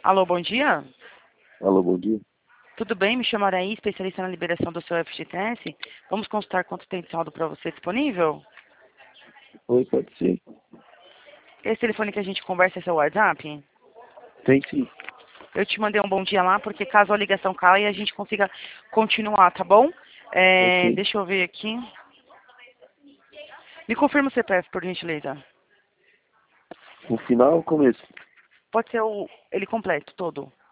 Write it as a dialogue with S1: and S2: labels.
S1: Alô, bom dia.
S2: Alô, bom dia.
S1: Tudo bem? Me chamo Araí, especialista na liberação do seu FGTS. Vamos consultar quanto tem de saldo para você disponível?
S2: Oi, pode ser.
S1: Esse telefone que a gente conversa é seu WhatsApp?
S2: Tem sim.
S1: Eu te mandei um bom dia lá, porque caso a ligação caia, a gente consiga continuar, tá bom?
S2: Ok.
S1: Deixa eu ver aqui. Me confirma o CPF, por gentileza.
S2: O final ou o começo?
S1: Pode ser ele completo, todo.